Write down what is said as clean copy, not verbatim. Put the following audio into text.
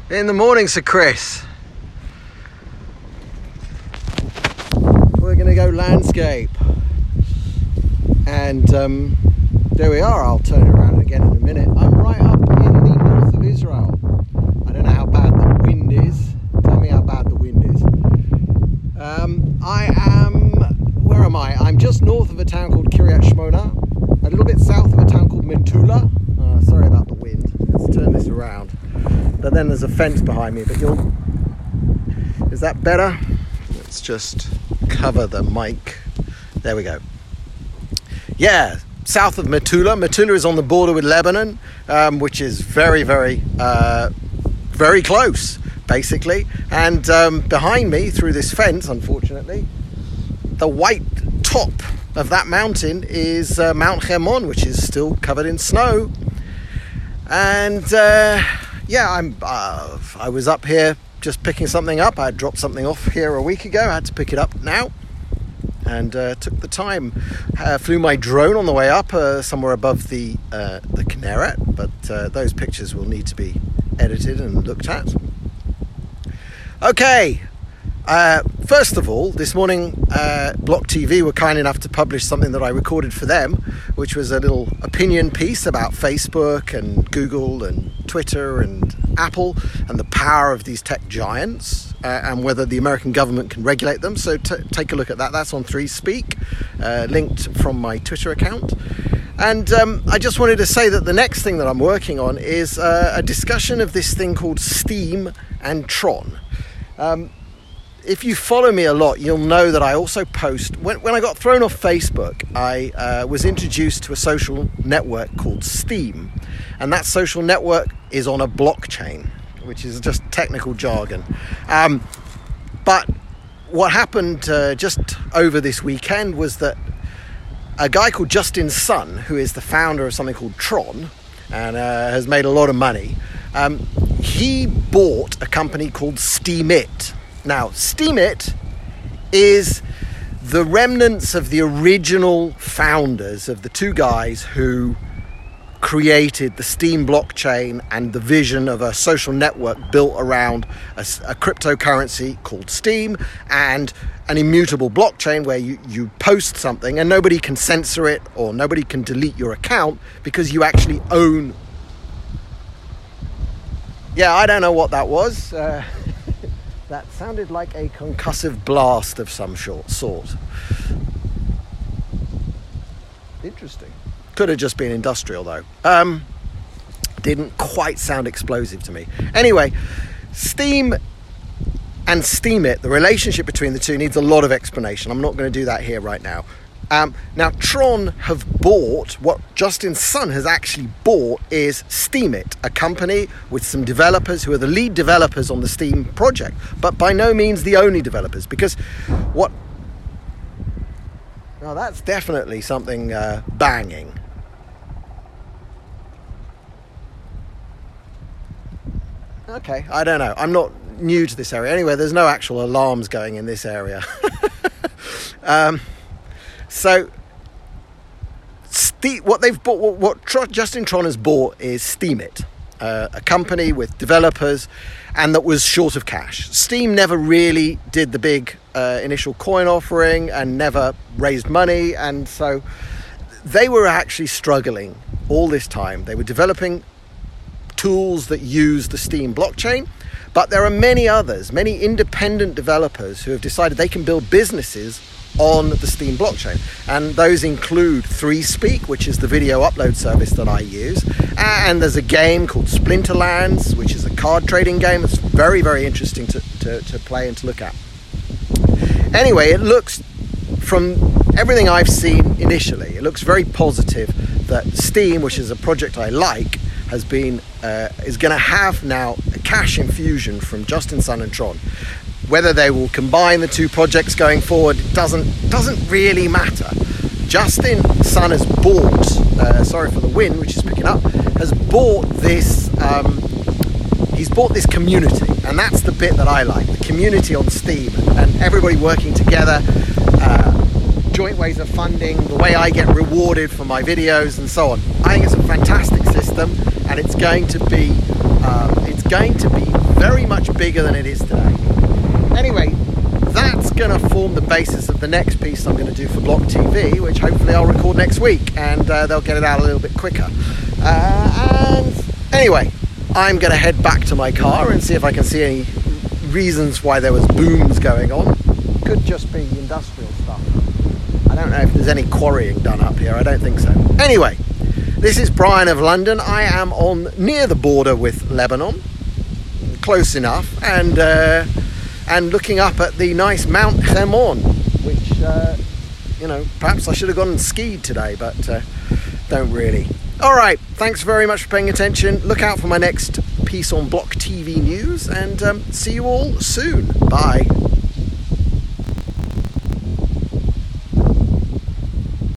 In the morning, Sir Chris. We're going to go landscape. And there we are. I'll turn it around again in a minute. I'm right up in the north of Israel. I don't know how bad the wind is. Tell me how bad the wind is. Where am I? I'm just north of a town called Kiryat Shmona, a little bit south of a town called Metula. Sorry about the wind. Let's turn this around. But then there's a fence behind me, is that better? Let's just cover the mic. There we go. Yeah, south of Metula. Metula is on the border with Lebanon, which is very, very, very close, basically. And behind me, through this fence, unfortunately, the white top of that mountain is Mount Hermon, which is still covered in snow. And I was up here just picking something up. I had dropped something off here a week ago. I had to pick it up now, and took the time. Flew my drone on the way up, somewhere above the Kinneret, but those pictures will need to be edited and looked at. Okay. First of all, this morning, Block TV were kind enough to publish something that I recorded for them, which was a little opinion piece about Facebook and Google and Twitter and Apple and the power of these tech giants and whether the American government can regulate them. So take a look at that. That's on 3Speak, linked from my Twitter account. And I just wanted to say that the next thing that I'm working on is a discussion of this thing called Steam and Tron. If you follow me a lot, you'll know that I also post... When I got thrown off Facebook, I was introduced to a social network called Steam. And that social network is on a blockchain, which is just technical jargon. But what happened just over this weekend was that a guy called Justin Sun, who is the founder of something called Tron, and has made a lot of money, he bought a company called Steemit. Now, Steemit is the remnants of the original founders of the two guys who created the Steam blockchain and the vision of a social network built around a cryptocurrency called Steam and an immutable blockchain where you post something and nobody can censor it or nobody can delete your account because you actually own... Yeah, I don't know what that was. That sounded like a concussive blast of some sort. Interesting. Could have just been industrial, though. Didn't quite sound explosive to me. Anyway, Steam and Steemit, the relationship between the two needs a lot of explanation. I'm not going to do that here right now. Now, Tron have bought, what Justin Sun has actually bought is Steemit, a company with some developers who are the lead developers on the Steam project, but by no means the only developers, because what... Now, that's definitely something banging. Okay, I don't know. I'm not new to this area. Anyway, there's no actual alarms going in this area. So, what they've bought, what Justin Tron has bought is Steemit, a company with developers, and that was short of cash. Steam never really did the big initial coin offering and never raised money, and so they were actually struggling all this time. They were developing tools that use the Steam blockchain, but there are many others, many independent developers who have decided they can build businesses on the Steam blockchain, and those include 3Speak, which is the video upload service that I use, and there's a game called Splinterlands, which is a card trading game. It's very, very interesting to play and to look at. Anyway, it looks, from everything I've seen initially, it looks very positive that Steam, which is a project I like, has been is going to have now a cash infusion from Justin Sun and Tron. Whether they will combine the two projects going forward doesn't really matter. Justin Sun has bought, sorry for the wind, which is picking up, has bought this, he's bought this community, and that's the bit that I like, the community on Steam, and everybody working together, joint ways of funding, the way I get rewarded for my videos and so on. I think it's a fantastic system, and it's going to be very much bigger than it is today. Anyway, that's going to form the basis of the next piece I'm going to do for Block TV, which hopefully I'll record next week, and they'll get it out a little bit quicker. And anyway, I'm going to head back to my car and see if I can see any reasons why there was booms going on. Could just be industrial stuff. I don't know if there's any quarrying done up here. I don't think so. Anyway, this is Brian of London. I am near the border with Lebanon, close enough, and looking up at the nice Mount Hermon, which perhaps I should have gone and skied today, but don't really. All right, thanks very much for paying attention. Look out for my next piece on Block TV News, and see you all soon. Bye.